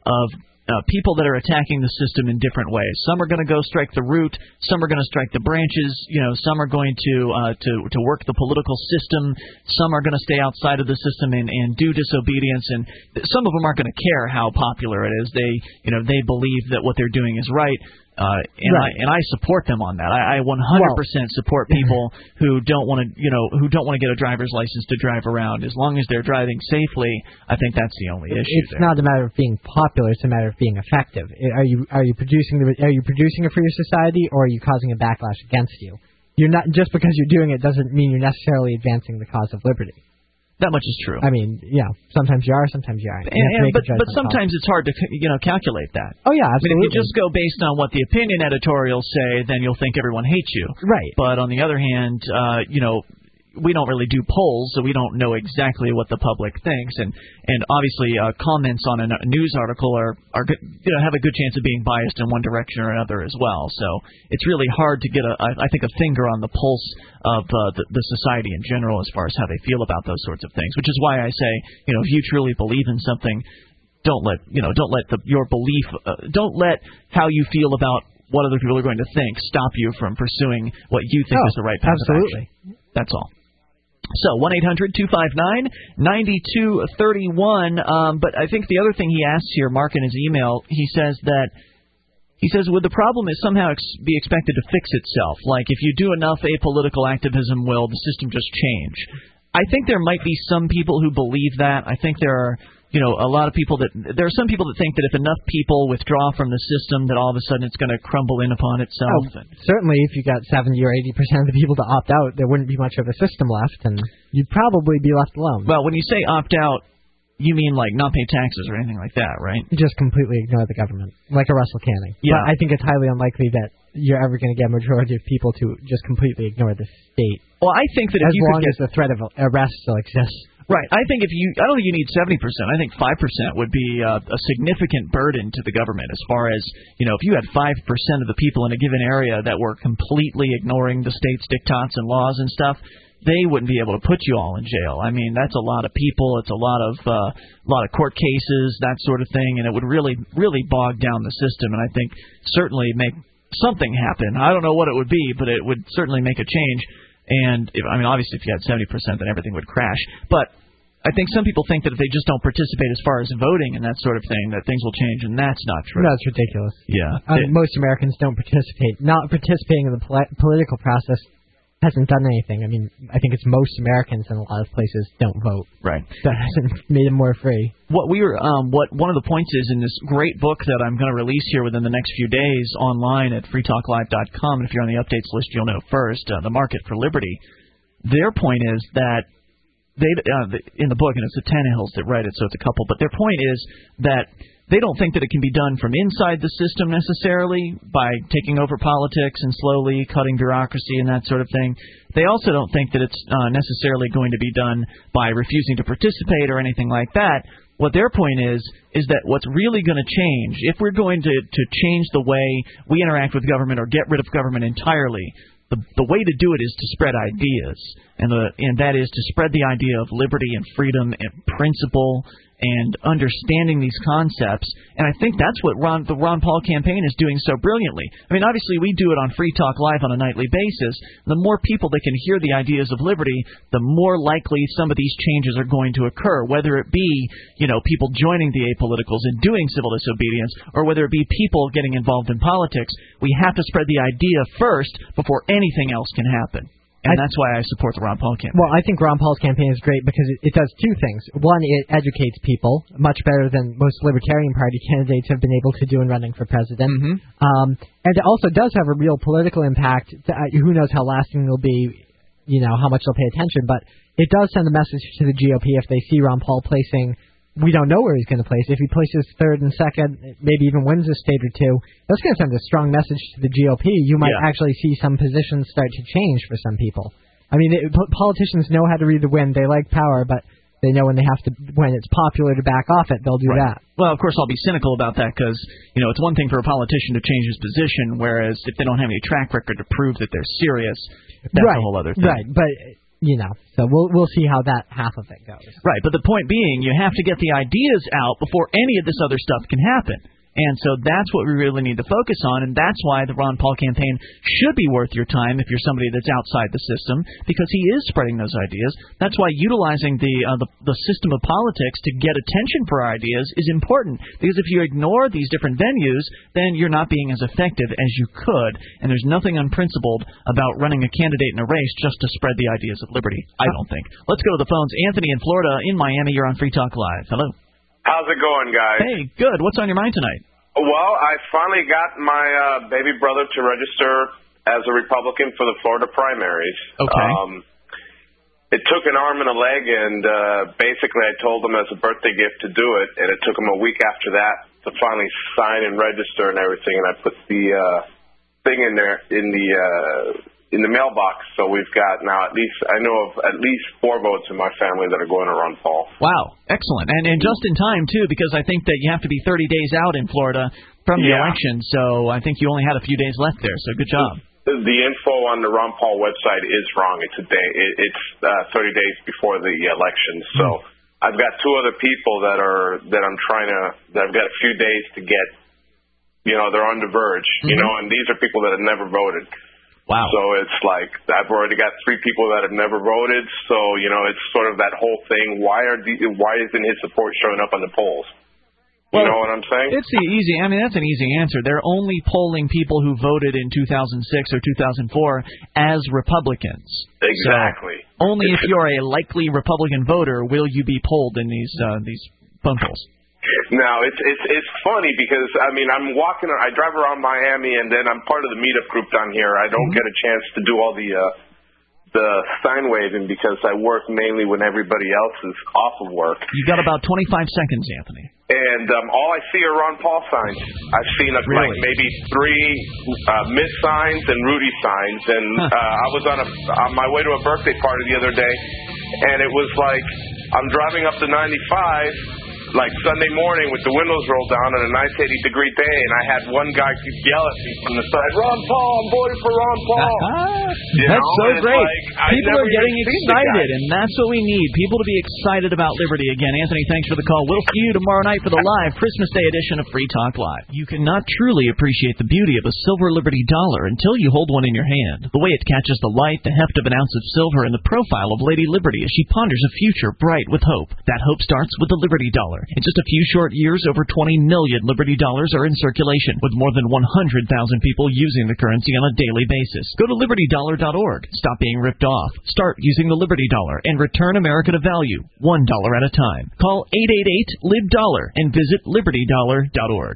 people that are attacking the system in different ways. Some are going to go strike the root. Some are going to strike the branches. Some are going to work the political system. Some are going to stay outside of the system and do disobedience. And some of them aren't going to care how popular it is. They believe that what they're doing is right. And I support them on that. I 100% support people who don't want to get a driver's license to drive around. As long as they're driving safely, I think that's the only issue. It's not a matter of being popular; it's a matter of being effective. Are you producing a freer society, or are you causing a backlash against you? You're not just because you're doing it doesn't mean you're necessarily advancing the cause of liberty. That much is true. I mean, sometimes you are, sometimes you aren't. But sometimes it's hard to calculate that. Oh yeah, I mean, absolutely. if you just go based on what the opinion editorials say, then you'll think everyone hates you. Right. But on the other hand, we don't really do polls, so we don't know exactly what the public thinks, and obviously comments on a news article are have a good chance of being biased in one direction or another as well. So it's really hard to get I think a finger on the pulse of the society in general as far as how they feel about those sorts of things. Which is why I say, if you truly believe in something, don't let your belief, don't let how you feel about what other people are going to think stop you from pursuing what you think is the right path of action. That's all. So 1-800-259-9231. But I think the other thing he asks here, Mark, in his email, he says, would the problem is somehow be expected to fix itself? Like if you do enough apolitical activism, will the system just change? I think there might be some people who believe that. I think there are a lot of people there are some people that think that if enough people withdraw from the system, that all of a sudden it's going to crumble in upon itself. Certainly, if you got 70 or 80% of the people to opt out, there wouldn't be much of a system left, and you'd probably be left alone. Well, when you say opt out, you mean like not pay taxes or anything like that, right? Just completely ignore the government, like a Russell Canning. Yeah. But I think it's highly unlikely that you're ever going to get a majority of people to just completely ignore the state. Well, I think that as long as the threat of arrest still exists. Right. I think I don't think you need 70%. I think 5% would be a significant burden to the government as far as, if you had 5% of the people in a given area that were completely ignoring the state's diktats and laws and stuff, they wouldn't be able to put you all in jail. I mean, that's a lot of people. It's a lot of court cases, that sort of thing, and it would really, really bog down the system, and I think certainly make something happen. I don't know what it would be, but it would certainly make a change. And obviously, if you had 70%, then everything would crash. But I think some people think that if they just don't participate as far as voting and that sort of thing, that things will change, and that's not true. That's ridiculous. Yeah. Most Americans don't participate. Not participating in the political process hasn't done anything. I mean, I think it's most Americans in a lot of places don't vote. Right. That hasn't made them more free. What one of the points is in this great book that I'm going to release here within the next few days online at freetalklive.com, and if you're on the updates list, you'll know first, The Market for Liberty. Their point is that in the book, and it's the Tannehills that write it, so it's a couple, but their point is that they don't think that it can be done from inside the system necessarily by taking over politics and slowly cutting bureaucracy and that sort of thing. They also don't think that it's necessarily going to be done by refusing to participate or anything like that. What their point is that what's really going to change, if we're going to change the way we interact with government or get rid of government entirely, the way to do it is to spread ideas, and that is to spread the idea of liberty and freedom and principle and understanding these concepts. And I think that's what the Ron Paul campaign is doing so brilliantly. I mean, obviously we do it on Free Talk Live on a nightly basis. The more people that can hear the ideas of liberty, the more likely some of these changes are going to occur, whether it be, people joining the apoliticals and doing civil disobedience, or whether it be people getting involved in politics. We have to spread the idea first before anything else can happen. And that's why I support the Ron Paul campaign. Well, I think Ron Paul's campaign is great because it does two things. One, it educates people much better than most Libertarian Party candidates have been able to do in running for president. Mm-hmm. And it also does have a real political impact. Who knows how lasting it'll be, how much they'll pay attention. But it does send a message to the GOP if they see Ron Paul placing. We don't know where he's going to place. If he places third and second, maybe even wins a state or two, that's going to send a strong message to the GOP. You might actually see some positions start to change for some people. I mean, politicians know how to read the wind. They like power, but they know when it's popular to back off it, they'll do that. Well, of course, I'll be cynical about that because, it's one thing for a politician to change his position, whereas if they don't have any track record to prove that they're serious, that's a whole other thing. Right, but So we'll see how that half of it goes. Right, but the point being, you have to get the ideas out before any of this other stuff can happen. And so that's what we really need to focus on, and that's why the Ron Paul campaign should be worth your time if you're somebody that's outside the system, because he is spreading those ideas. That's why utilizing the system of politics to get attention for our ideas is important, because if you ignore these different venues, then you're not being as effective as you could, and there's nothing unprincipled about running a candidate in a race just to spread the ideas of liberty, I don't think. Let's go to the phones. Anthony in Florida, in Miami, you're on Free Talk Live. Hello. How's it going, guys? Hey, good. What's on your mind tonight? Well, I finally got my baby brother to register as a Republican for the Florida primaries. Okay. It took an arm and a leg, and basically I told him as a birthday gift to do it, and it took him a week after that to finally sign and register and everything, and I put the thing in there in the mailbox, so we've got now I know of at least 4 votes in my family that are going to Ron Paul. Wow, excellent. And just in time, too, because I think that you have to be 30 days out in Florida from the election, so I think you only had a few days left there, so good job. The info on the Ron Paul website is wrong. It's 30 days before the election, so I've got 2 other people that I've got a few days to get, they're on the verge, and these are people that have never voted. Wow. So it's like I've already got 3 people that have never voted. So, it's sort of that whole thing. Why isn't his support showing up on the polls? You know what I'm saying? That's an easy answer. They're only polling people who voted in 2006 or 2004 as Republicans. Exactly. So only if you're a likely Republican voter will you be polled in these phone polls. Now, it's funny because, I'm walking, I drive around Miami, and then I'm part of the meetup group down here. I don't get a chance to do all the sign waving because I work mainly when everybody else is off of work. You got about 25 seconds, Anthony. And all I see are Ron Paul signs. I've seen like maybe 3 Miss signs and Rudy signs, and I was on my way to a birthday party the other day, and it was like I'm driving up the 95. Like Sunday morning with the windows rolled down on a nice 80-degree day, and I had one guy yell at me from the side, "Ron Paul, I'm voting for Ron Paul." That's so great. People are getting excited, and that's what we need. People to be excited about liberty again. Anthony, thanks for the call. We'll see you tomorrow night for the live Christmas Day edition of Free Talk Live. You cannot truly appreciate the beauty of a silver Liberty dollar until you hold one in your hand. The way it catches the light, the heft of an ounce of silver, and the profile of Lady Liberty as she ponders a future bright with hope. That hope starts with the Liberty dollar. In just a few short years, over 20 million Liberty dollars are in circulation, with more than 100,000 people using the currency on a daily basis. Go to LibertyDollar.org. Stop being ripped off. Start using the Liberty Dollar and return America to value, $1 at a time. Call 888-LIB-DOLLAR and visit LibertyDollar.org.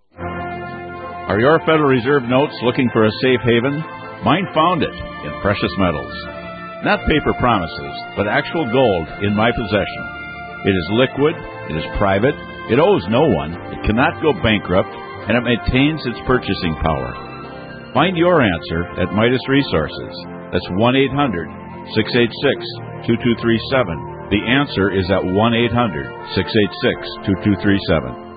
Are your Federal Reserve notes looking for a safe haven? Mine found it in precious metals. Not paper promises, but actual gold in my possession. It is liquid, it is private, it owes no one, it cannot go bankrupt, and it maintains its purchasing power. Find your answer at Midas Resources. That's 1-800-686-2237. The answer is at 1-800-686-2237.